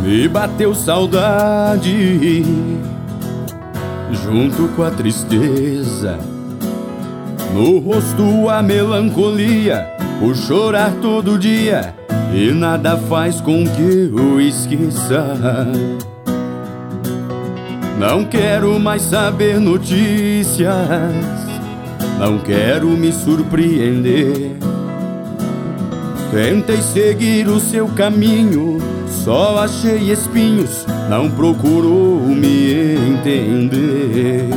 Me bateu saudade junto com a tristeza, no rosto a melancolia, por chorar todo dia e nada faz com que eu esqueça. Não quero mais saber notícias, não quero me surpreender. Tentei seguir o seu caminho, só achei espinhos, não procurou me entender.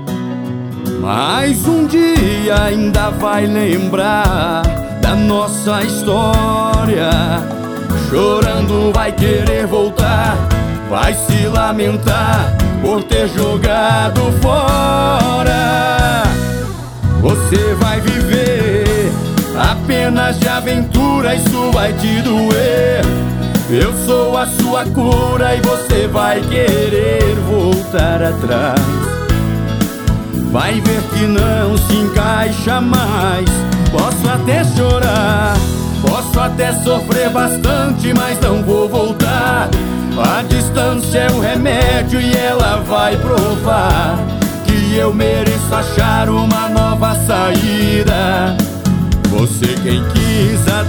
Mas um dia ainda vai lembrar da nossa história, chorando vai querer voltar, vai se lamentar por ter jogado fora. Você vai viver apenas de aventura, isso vai te doer. Eu sou a sua cura e você vai querer voltar atrás. Vai ver que não se encaixa mais. Posso até chorar, posso até sofrer bastante, mas não vou voltar. A distância é o remédio e ela vai provar que eu mereço achar uma nova saída. Você quem quis a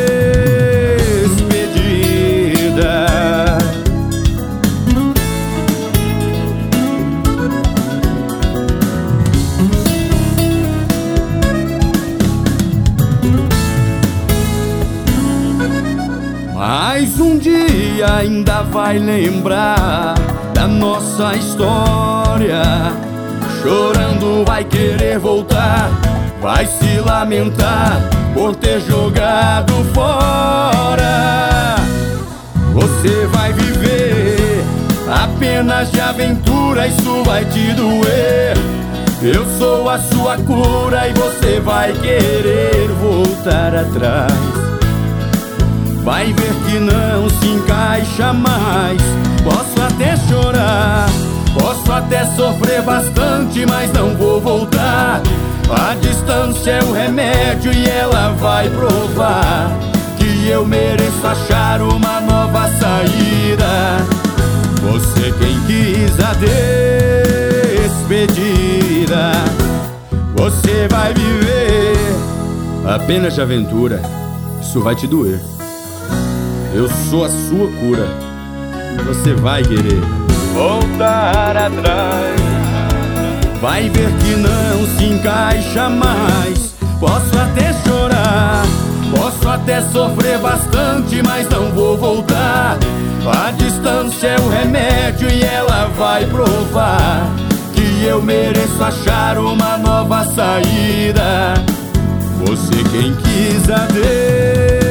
despedida. Mas um dia ainda vai lembrar da nossa história, chorando vai querer voltar, vai se lamentar por ter jogado fora. Você vai viver apenas de aventura, isso vai te doer. Eu sou a sua cura e você vai querer voltar atrás. Vai ver que não se encaixa mais. Posso até chorar, posso até sofrer bastante, mas não vou voltar. A distância é o remédio e ela vai provar que eu mereço achar uma nova saída. Você quem quis a despedida. Você vai viver apenas de aventura, isso vai te doer. Eu sou a sua cura, você vai querer voltar atrás. Vai ver que não se encaixa mais. Posso até chorar, posso até sofrer bastante, mas não vou voltar. A distância é o remédio e ela vai provar que eu mereço achar uma nova saída. Você quem quis a Deus.